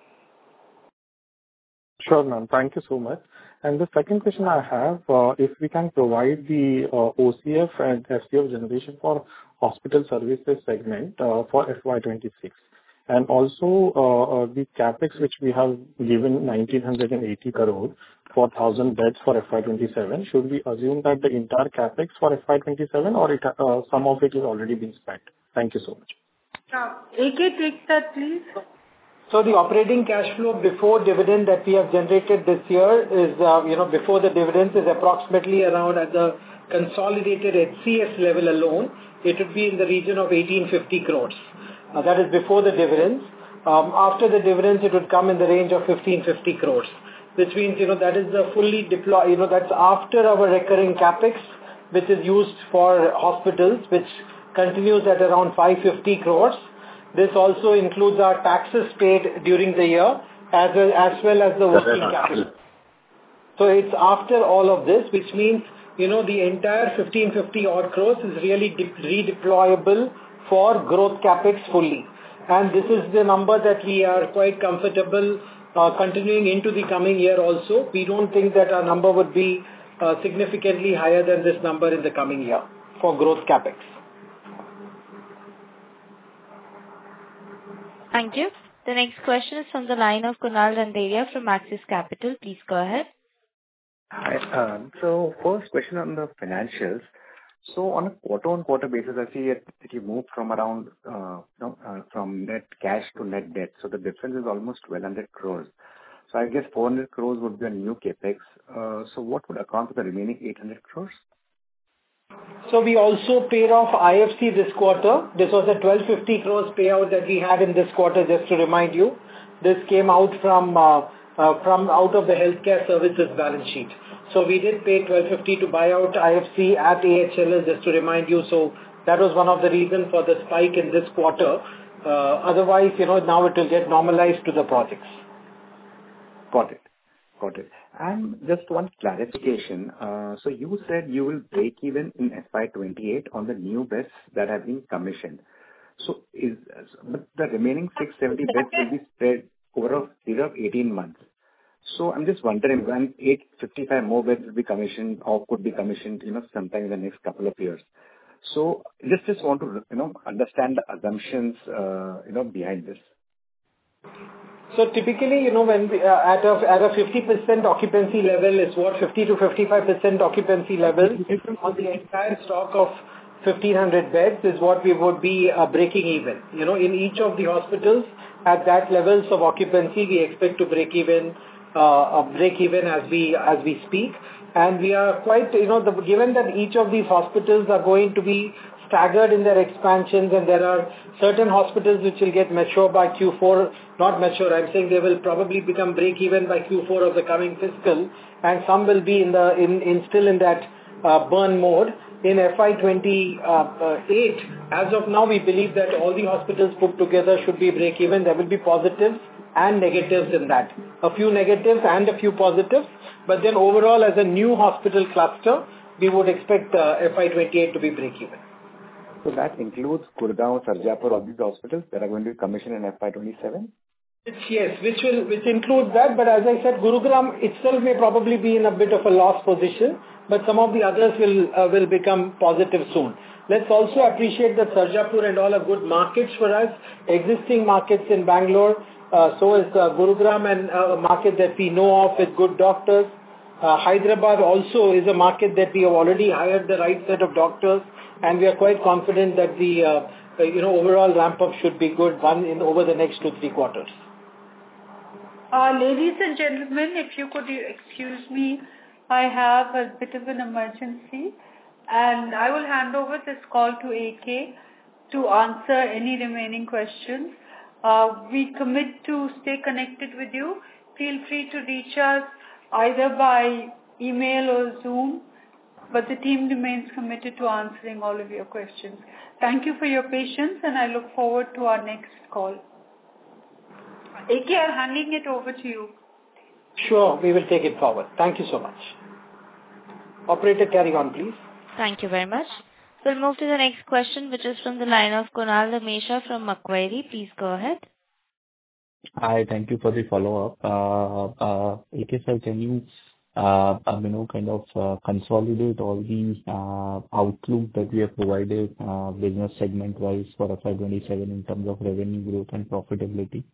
Speaker 15: Sure, ma'am. Thank you so much. And the second question I have, if we can provide the OCF and FCF generation for hospital services segment for FY26. And also the CapEx which we have given 1,980 crore for 1,000 beds for FY27. Should we assume that the entire CapEx for FY27 or some of it is already been spent? Thank you so much.
Speaker 3: AK, take that please.
Speaker 6: So the operating cash flow before dividend that we have generated this year is, before the dividends is approximately around at the consolidated HCS level alone, it would be in the region of 1,850 crores. That is before the dividends. After the dividends, it would come in the range of 1,550 crores, which means, that is the fully deployed, that's after our recurring CapEx, which is used for hospitals, which continues at around 550 crores. This also includes our taxes paid during the year, as well as the working capital. So it's after all of this, which means the entire 1550 odd crores is really redeployable for growth capex fully. And this is the number that we are quite comfortable continuing into the coming year also. We don't think that our number would be significantly higher than this number in the coming year for growth capex.
Speaker 1: Thank you. The next question is from the line of Kunal Randeria from Axis Capital. Please go ahead.
Speaker 16: Hi. So first question on the financials. So on a quarter-on-quarter basis, I see that you moved from around from net cash to net debt. So the difference is almost 1,200 crores. So I guess 400 crores would be a new capex. So what would account for the remaining 800 crores?
Speaker 6: So we also paid off IFC this quarter. This was a 1250 crores payout that we had in this quarter, just to remind you. This came out from out of the healthcare services balance sheet. So we did pay 1250 to buy out IFC at AHLL, just to remind you. So that was one of the reasons for the spike in this quarter. Otherwise, now it will get normalized to the projects.
Speaker 16: Got it. And just one clarification. So you said you will break even in FY28 on the new beds that have been commissioned. So but the remaining 670 beds will be spread over a period of 18 months. So I'm just wondering when 855 more beds will be commissioned or could be commissioned, sometime in the next couple of years. So just want to, understand the assumptions, behind this.
Speaker 6: So typically, when we, at a 50% occupancy level is what 50 to 55% occupancy level on the entire stock of 1,500 beds is what we would be breaking even. In each of the hospitals at that levels of occupancy, we expect to break even as we speak. And we are quite, given that each of these hospitals are going to be staggered in their expansions, and there are certain hospitals which will get mature by Q4, not mature, I'm saying they will probably become break even by Q4 of the coming fiscal, and some will be still in that burn mode. In FY28, as of now, we believe that all the hospitals put together should be break even. There will be positives and negatives in that. A few negatives and a few positives. But then overall, as a new hospital cluster, we would expect FY28 to be break even.
Speaker 16: So that includes Gurgaon, Sarjapur, all these hospitals that are going to be commissioned in FY27?
Speaker 6: Yes, which includes that. But as I said, Gurugram itself may probably be in a bit of a loss position, but some of the others will become positive soon. Let's also appreciate that Sarjapur and all are good markets for us, existing markets in Bangalore. So is Gurugram, and a market that we know of with good doctors. Hyderabad also is a market that we have already hired the right set of doctors, and we are quite confident that the overall ramp up should be good over the next 2-3 quarters.
Speaker 3: Ladies and gentlemen, if you could excuse me, I have a bit of an emergency, and I will hand over this call to AK to answer any remaining questions. We commit to stay connected with you. Feel free to reach us either by email or Zoom, but the team remains committed to answering all of your questions. Thank you for your patience, and I look forward to our next call. AK, I'm handing it over to you.
Speaker 6: Sure, we will take it forward. Thank you so much. Operator, carry on, please.
Speaker 1: Thank you very much. We'll move to the next question, which is from the line of Kunal Dhamesha from Macquarie. Please go ahead.
Speaker 10: Hi, thank you for the follow-up. AK sir, can you, kind of consolidate all the outlook that we have provided business segment-wise for FY27 in terms of revenue growth and profitability?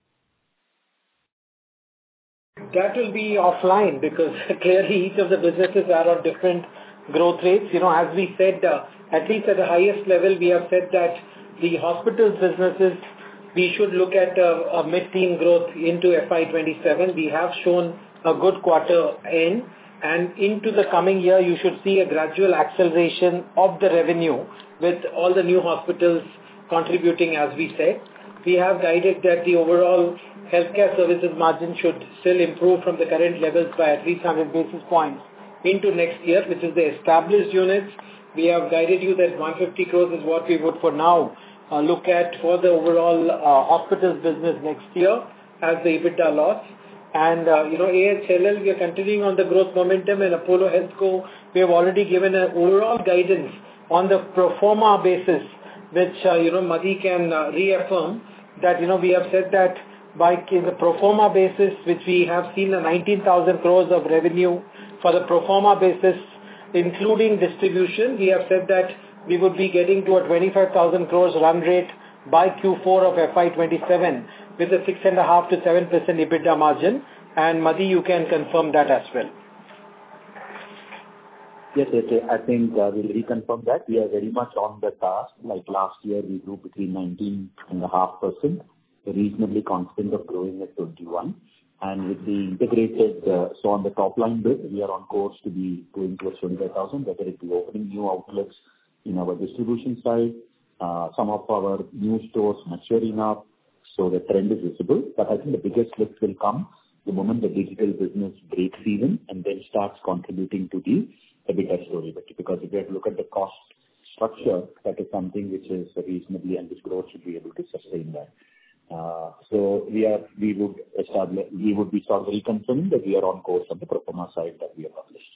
Speaker 6: That will be offline because clearly each of the businesses are on different growth rates. As we said, at least at the highest level, we have said that the hospitals businesses, we should look at a mid-teen growth into FY27. We have shown a good quarter in, and into the coming year, you should see a gradual acceleration of the revenue with all the new hospitals contributing, as we said. We have guided that the overall healthcare services margin should still improve from the current levels by at least 100 basis points into next year, which is the established units. We have guided you that 150 crores is what we would for now look at for the overall hospitals business next year as the EBITDA loss. And, AHLL, we are continuing on the growth momentum, and Apollo HealthCo, we have already given an overall guidance on the pro forma basis, which, Madhi can reaffirm that, we have said that in the pro forma basis, which we have seen a 19,000 crores of revenue for the pro forma basis, including distribution, we have said that we would be getting to a 25,000 crores run rate by Q4 of FY27 with a 6.5% to 7% EBITDA margin. And Madhi, you can confirm that as well.
Speaker 5: Yes. I think we'll reconfirm that. We are very much on the task. Like last year, we grew between 19.5%. We're reasonably confident of growing at 21. And with the integrated, so on the top line bit, we are on course to be going towards 25,000, whether it be opening new outlets in our distribution side, some of our new stores maturing up, so the trend is visible. But I think the biggest lift will come the moment the digital business breaks even and then starts contributing to the EBITDA story. Because if you have to look at the cost structure, that is something which is reasonably, and this growth should be able to sustain that. So we would be sort of reconfirming that we are on course on the pro forma side that we have published.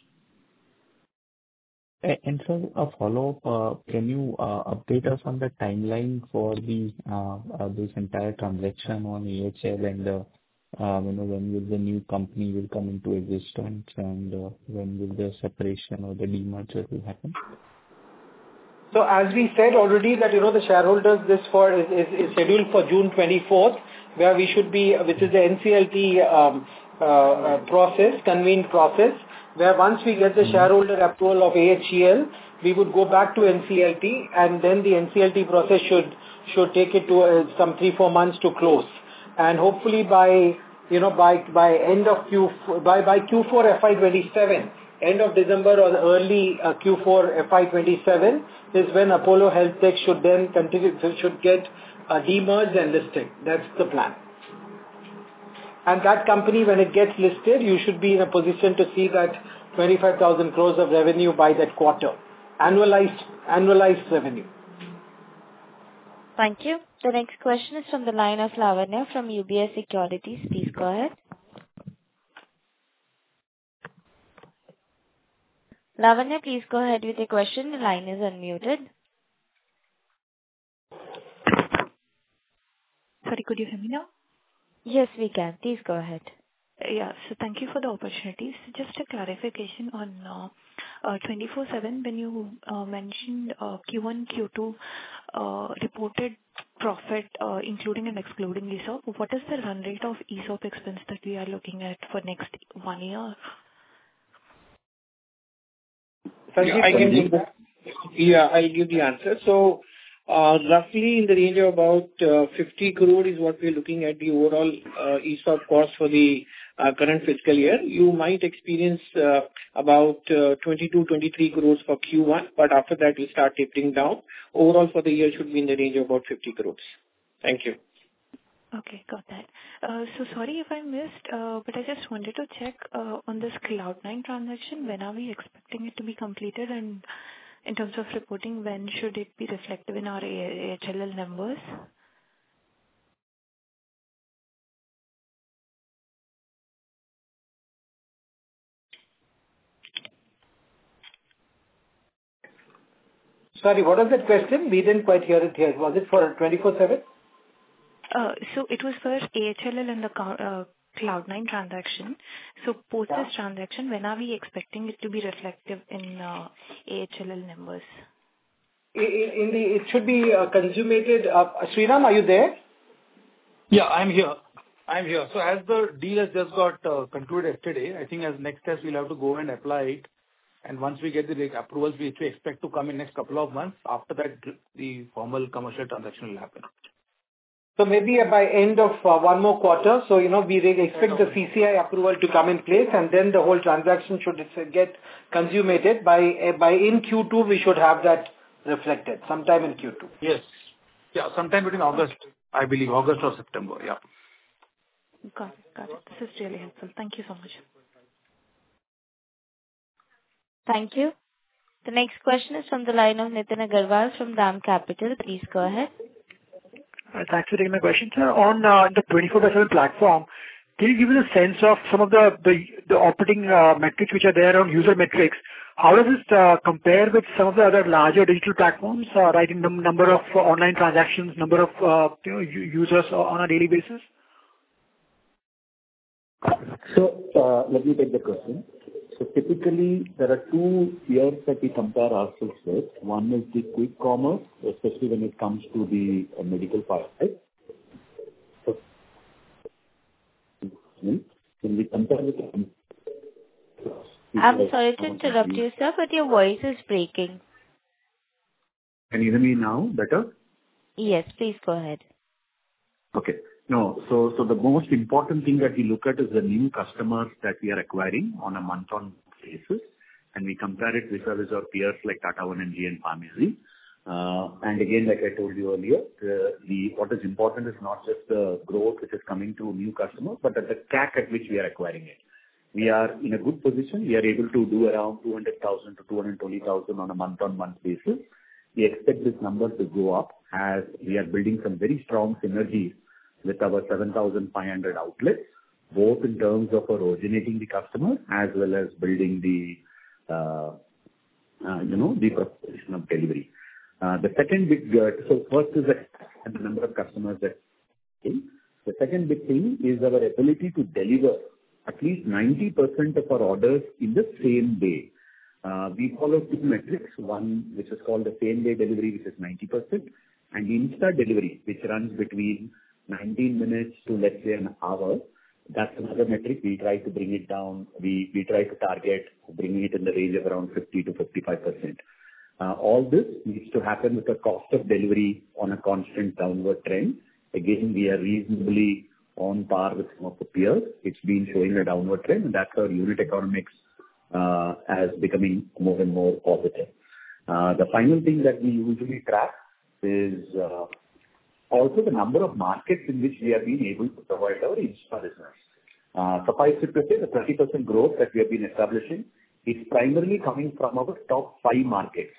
Speaker 10: And so a follow-up, can you update us on the timeline for this entire transaction on AHL and when will the new company will come into existence and when will the separation or the demerger will happen?
Speaker 6: So as we said already that, the shareholders, this is scheduled for June 24th, where we should be, which is the NCLT convened process, where once we get the shareholder approval of AHEL, we would go back to NCLT, and then the NCLT process should take it to some 3-4 months to close. And hopefully by end of by Q4 FY27, end of December or early Q4 FY27 is when Apollo HealthTech should get demerged and listed. That's the plan. And that company, when it gets listed, you should be in a position to see that 25,000 crores of revenue by that quarter. Annualized revenue.
Speaker 1: Thank you. The next question is from the line of Lavanya from UBS Securities. Please go ahead. Lavanya, please go ahead with your question. The line is unmuted.
Speaker 17: Sorry, could you hear me now?
Speaker 1: Yes, we can. Please go ahead.
Speaker 17: Yeah. So thank you for the opportunity. So just a clarification on 24/7, when you mentioned Q1, Q2 reported profit, including and excluding ESOP, what is the run rate of ESOP expense that we are looking at for next 1 year?
Speaker 9: I'll give the answer. So roughly in the range of about 50 crore is what we're looking at the overall ESOP cost for the current fiscal year. You might experience about 22-23 crores for Q1, but after that we start tapering down. Overall for the year should be in the range of about 50 crores. Thank you.
Speaker 17: Okay, got that. So sorry if I missed, but I just wanted to check on this Cloud9 transaction. When are we expecting it to be completed, and in terms of reporting, when should it be reflective in our AHLL numbers?
Speaker 6: Sorry, what was that question? We didn't quite hear it here. Was it for 24/7?
Speaker 17: So it was for AHLL and the Cloud9 transaction. So post this transaction, when are we expecting it to be reflective in AHLL numbers?
Speaker 6: It should be consummated. Sriram, are you there?
Speaker 18: Yeah, I'm here. So as the deal has just got concluded yesterday, I think as next steps we'll have to go and apply it. And once we get the approvals, which we expect to come in next couple of months, after that the formal commercial transaction will happen.
Speaker 6: So maybe by end of one more quarter. So, we expect the CCI approval to come in place, and then the whole transaction should get consummated. By in Q2, we should have that reflected, sometime in Q2.
Speaker 18: Yes. Yeah, sometime between August, I believe, August or September, yeah.
Speaker 17: Got it. This is really helpful. Thank you so much.
Speaker 1: Thank you. The next question is from the line of Nitin Agarwal from DAM Capital. Please go ahead.
Speaker 19: Thanks for taking my question, sir. On the 24/7 platform, can you give us a sense of some of the operating metrics which are there on user metrics? How does this compare with some of the other larger digital platforms, right, in the number of online transactions, number of users on a daily basis?
Speaker 5: So let me take the question. So typically, there are two tiers that we compare ourselves with. One is the quick commerce, especially when it comes to the medical part. Right? So when we compare with
Speaker 1: I'm sorry to interrupt you, sir, but your voice is breaking.
Speaker 5: Can you hear me now better?
Speaker 1: Yes, please go ahead.
Speaker 5: Okay. No, so the most important thing that we look at is the new customers that we are acquiring on a month-on basis, and we compare it with our peers like Tata 1mg and Pharmacy. And again, like I told you earlier, what is important is not just the growth which is coming to new customers, but at the CAC at which we are acquiring it. We are in a good position. We are able to do around 200,000 to 220,000 on a month-on-month basis. We expect this number to go up as we are building some very strong synergies with our 7,500 outlets, both in terms of originating the customer as well as building the proposition of delivery. The second big, so first is the number of customers that. The second big thing is our ability to deliver at least 90% of our orders in the same day. We follow two metrics, one which is called the same day delivery, which is 90%, and Insta delivery, which runs between 19 minutes to, let's say, an hour. That's another metric. We try to bring it down. We try to target bringing it in the range of around 50 to 55%. All this needs to happen with the cost of delivery on a constant downward trend. Again, we are reasonably on par with some of the peers. It's been showing a downward trend, and that's our unit economics as becoming more and more positive. The final thing that we usually track is also the number of markets in which we have been able to provide our Insta business. Suffice it to say, the 30% growth that we have been establishing is primarily coming from our top 5 markets.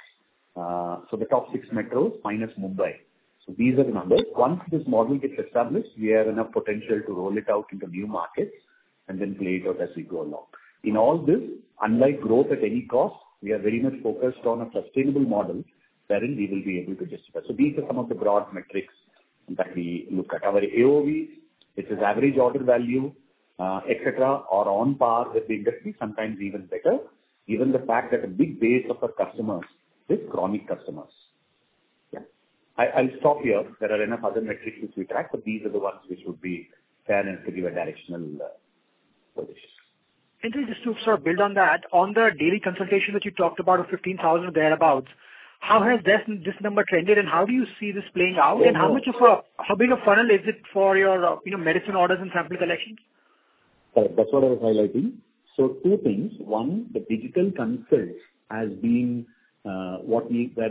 Speaker 5: So the top 6 metros minus Mumbai. So these are the numbers. Once this model gets established, we have enough potential to roll it out into new markets and then play it out as we go along. In all this, unlike growth at any cost, we are very much focused on a sustainable model wherein we will be able to justify. So these are some of the broad metrics that we look at. Our AOV, which is average order value, etc., are on par with the industry, sometimes even better, given the fact that a big base of our customers is chronic customers. Yeah, I'll stop here. There are enough other metrics which we track, but these are the ones which would be fair and to give a directional position.
Speaker 19: And just to sort of build on that, on the daily consultation that you talked about of 15,000 or thereabouts, how has this number trended, and how do you see this playing out? And how big a funnel is it for your medicine orders and sample collections?
Speaker 5: That's what I was highlighting. So two things. One, the digital consults has been where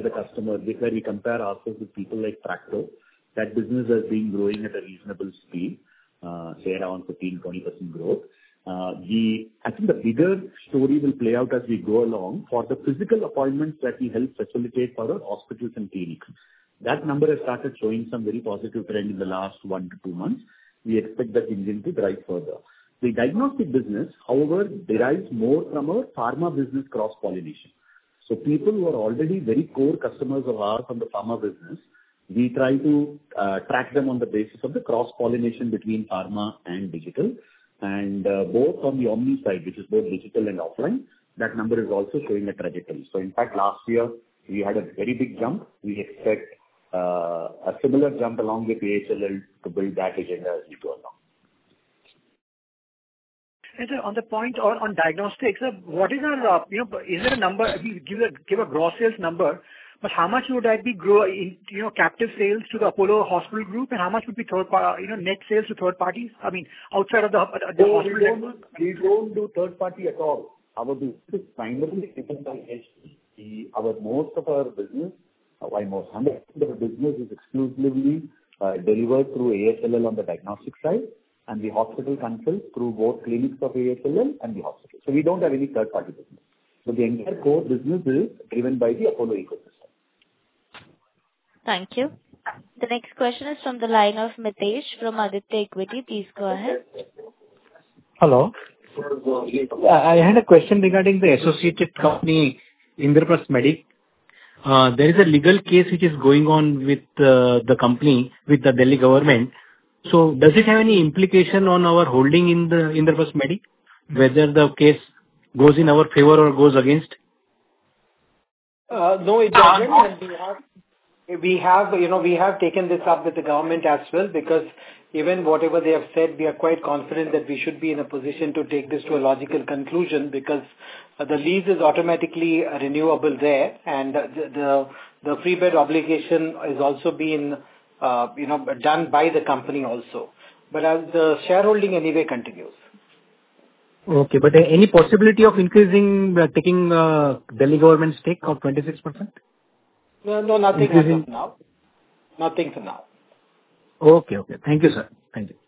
Speaker 5: we compare ourselves with people like Tracto. That business has been growing at a reasonable speed, say around 15-20% growth. I think the bigger story will play out as we go along for the physical appointments that we help facilitate for our hospitals and clinics. That number has started showing some very positive trend in the last 1 to 2 months. We expect that engine to drive further. The diagnostic business, however, derives more from our pharma business cross-pollination. So people who are already very core customers of ours from the pharma business, we try to track them on the basis of the cross-pollination between pharma and digital. And both on the Omni side, which is both digital and offline, that number is also showing a trajectory. So in fact, last year, we had a very big jump. We expect a similar jump along with AHLL to build that agenda as we go along.
Speaker 19: And so on the point on diagnostics, what is our, is there a number, we give a gross sales number, but how much would that be captive sales to the Apollo Hospital Group, and how much would be net sales to third parties? I mean, outside of the hospital.
Speaker 5: We don't do third party at all. Our business is primarily driven by HP. Most of our business, 100% of our business is exclusively delivered through AHLL on the diagnostic side, and the hospital consults through both clinics of AHLL and the hospital. So we don't have any third party business. So the entire core business is driven by the Apollo ecosystem.
Speaker 1: Thank you. The next question is from the line of Mitesh from Aditya Equity. Please go ahead.
Speaker 20: Hello. I had a question regarding the associated company, Indraprastha Medic. There is a legal case which is going on with the company, with the Delhi government. So does it have any implication on our holding in the Indraprastha Medic, whether the case goes in our favor or goes against?
Speaker 6: No, it doesn't. And we have taken this up with the government as well, because even whatever they have said, we are quite confident that we should be in a position to take this to a logical conclusion, because the lease is automatically renewable there, and the free bed obligation is also being done by the company also. But as the shareholding anyway continues.
Speaker 20: Okay, but any possibility of increasing, taking Delhi government stake of 26%?
Speaker 6: No, nothing as of now. Nothing for now.
Speaker 20: Okay. Thank you, sir. Thank you.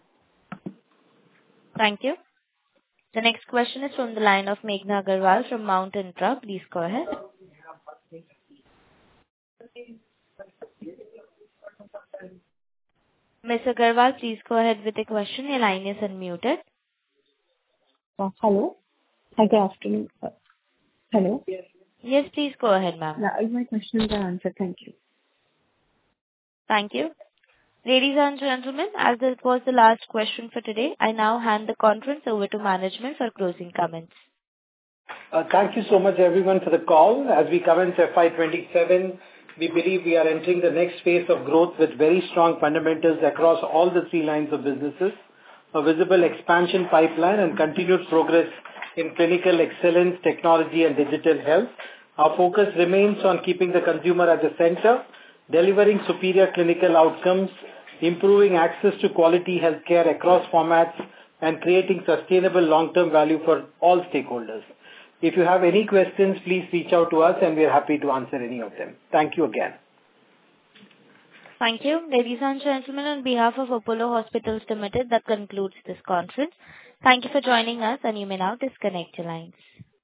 Speaker 1: Thank you. The next question is from the line of Meghna Agarwal from Mount Intra. Please go ahead. Ms. Agarwal, please go ahead with the question. Your line is unmuted.
Speaker 14: Hello. Hi, good afternoon. Hello.
Speaker 1: Yes, please go ahead, ma'am.
Speaker 14: Yeah, my questions are answered. Thank you.
Speaker 1: Thank you. Ladies and gentlemen, as this was the last question for today, I now hand the conference over to management for closing comments.
Speaker 6: Thank you so much, everyone, for the call. As we commence FY27, we believe we are entering the next phase of growth with very strong fundamentals across all the three lines of businesses, a visible expansion pipeline, and continued progress in clinical excellence, technology, and digital health. Our focus remains on keeping the consumer at the center, delivering superior clinical outcomes, improving access to quality healthcare across formats, and creating sustainable long-term value for all stakeholders. If you have any questions, please reach out to us, and we are happy to answer any of them. Thank you again.
Speaker 1: Thank you. Ladies and gentlemen, on behalf of Apollo Hospitals Limited, that concludes this conference. Thank you for joining us, and you may now disconnect your lines.